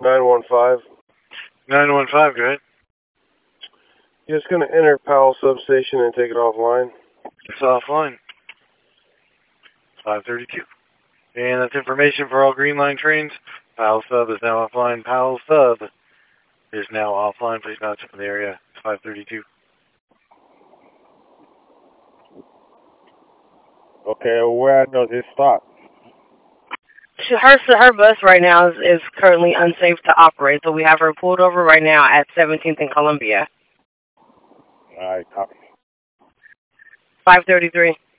915. 915, go ahead. Just going to enter Powell substation and take it offline. It's offline. 532. And that's information for all Green Line trains. Powell sub is now offline. Powell sub is now offline. Please bounce from the area. 532. Okay, where does it stop? Her bus right now is currently unsafe to operate, so we have her pulled over right now at 17th and Columbia. All right, copy. 533.